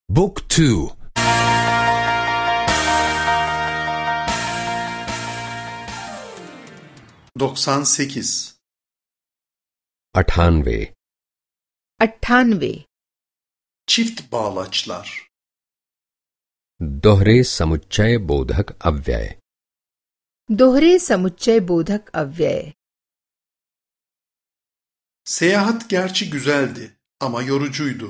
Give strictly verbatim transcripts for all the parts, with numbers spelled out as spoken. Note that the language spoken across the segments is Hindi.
บุ๊กทู doksan sekiz अठानवे अट्ठानवे çift bağlaçlar दोहरे समुच्चय बोधक अव्यय दोहरे समुच्चय बोधक अव्यय Seyahat gerçi güzeldi ama yorucuydu.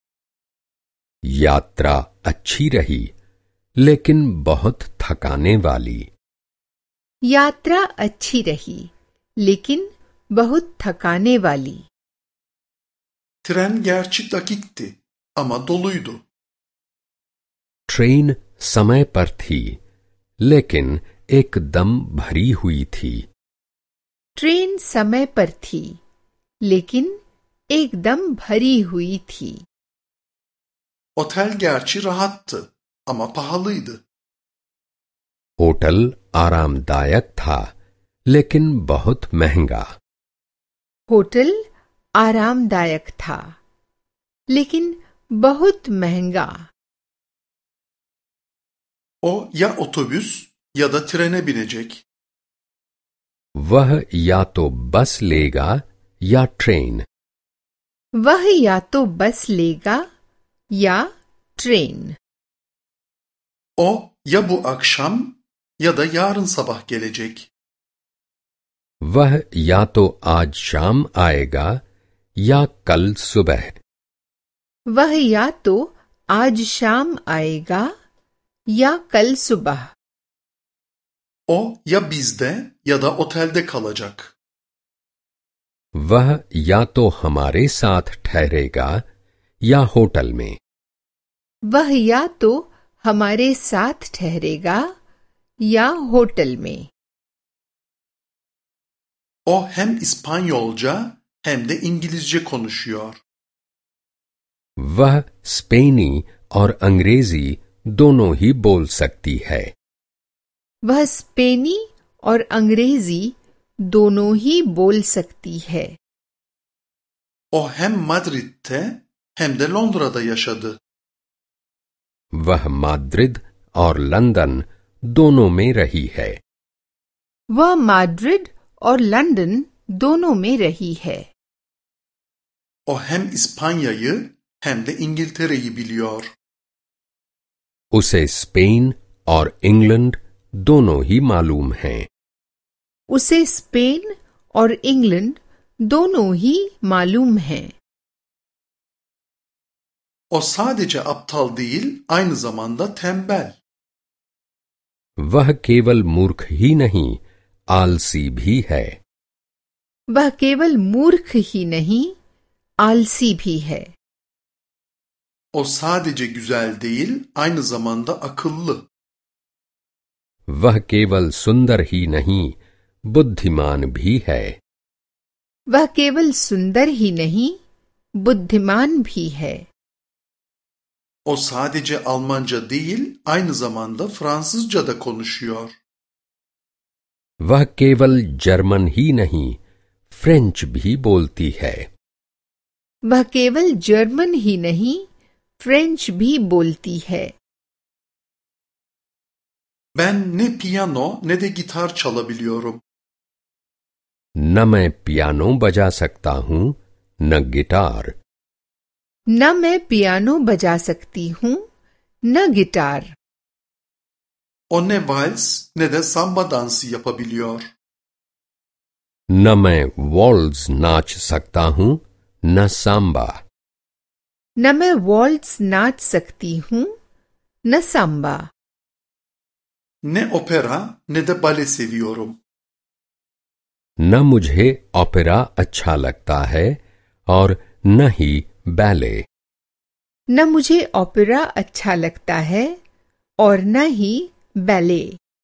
यात्रा अच्छी रही लेकिन बहुत थकाने वाली यात्रा अच्छी रही लेकिन बहुत थकाने वाली Tren gerçi dakikti ama doluydu. Train समय पर थी लेकिन एकदम भरी हुई थी ट्रेन समय पर थी लेकिन एकदम भरी हुई थी Otel gerçi rahattı ama pahalıydı. Hotel आरामदायक था लेकिन बहुत महंगा होटल आरामदायक था लेकिन बहुत महंगा O ya otobüs ya da trene binecek. वह या तो बस लेगा या ट्रेन वह या तो बस लेगा या train O ya bu akşam ya da yarın sabah gelecek. वह या तो आज शाम आएगा या कल सुबह वह या तो आज शाम आएगा या कल सुबह O ya bizde ya da otelde kalacak. वह या तो हमारे साथ ठहरेगा या होटल में वह या तो हमारे साथ ठहरेगा या होटल में O hem İspanyolca hem de İngilizce konuşuyor. वह स्पेनी और अंग्रेजी दोनों ही बोल सकती है वह स्पेनी और अंग्रेजी दोनों ही बोल सकती है O hem Madrid'de hem de Londra'da yaşadı. वह माद्रिद और लंदन दोनों में रही है वह मैड्रिड और लंदन दोनों में रही है O hem İspanya'yı hem de İngiltere'yi biliyor. उसे स्पेन और इंग्लैंड दोनों ही मालूम हैं उसे स्पेन और इंग्लैंड दोनों ही मालूम हैं O sadece aptal değil, aynı zamanda tembel. वह केवल मूर्ख ही नहीं आलसी भी है वह केवल मूर्ख ही नहीं आलसी भी है O sadece güzel değil, aynı zamanda akıllı. वह केवल सुंदर ही नहीं बुद्धिमान भी है वह केवल सुंदर ही नहीं बुद्धिमान भी है O sadece Almanca değil, aynı zamanda Fransızca da konuşuyor. वह केवल जर्मन ही नहीं फ्रेंच भी बोलती है वह केवल जर्मन ही नहीं फ्रेंच भी बोलती है Ben ne piyano ne de gitar çalabiliyorum. न मैं पियानो बजा सकता हूँ न गिटार न मैं पियानो बजा सकती हूँ न guitar O ne vals ne de samba dansı yapabiliyor. न मैं वॉल्स नाच सकता हूँ न सांबा न मैं वॉल्ट्स नाच सकती हूँ न Samba Ne opera ne de bale seviyorum. न मुझे ओपेरा अच्छा लगता है और न ही बैले न मुझे ओपेरा अच्छा लगता है और न ही ballet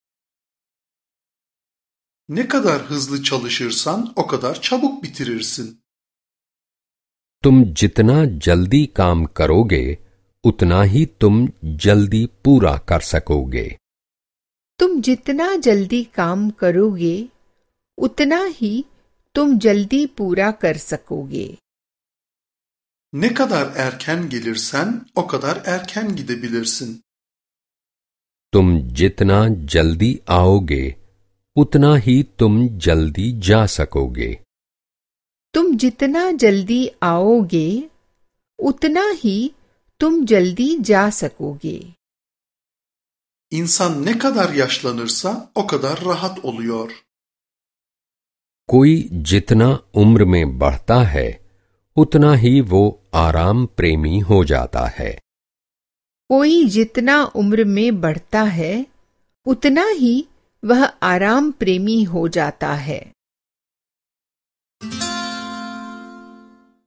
Ne kadar hızlı çalışırsan o kadar çabuk bitirirsin. तुम जितना जल्दी काम करोगे उतना ही तुम जल्दी पूरा कर सकोगे तुम जितना जल्दी काम करोगे उतना ही तुम जल्दी पूरा कर सकोगे Ne kadar erken gelirsen o kadar erken gidebilirsin. तुम जितना जल्दी आओगे उतना ही तुम जल्दी जा सकोगे। तुम जितना जल्दी आओगे उतना ही तुम जल्दी जा सकोगे। İnsan ne kadar yaşlanırsa o kadar rahat oluyor. कोई जितना उम्र में बढ़ता है उतना ही वो आराम प्रेमी हो जाता है। कोई जितना उम्र में बढ़ता है उतना ही वह आराम प्रेमी हो जाता है।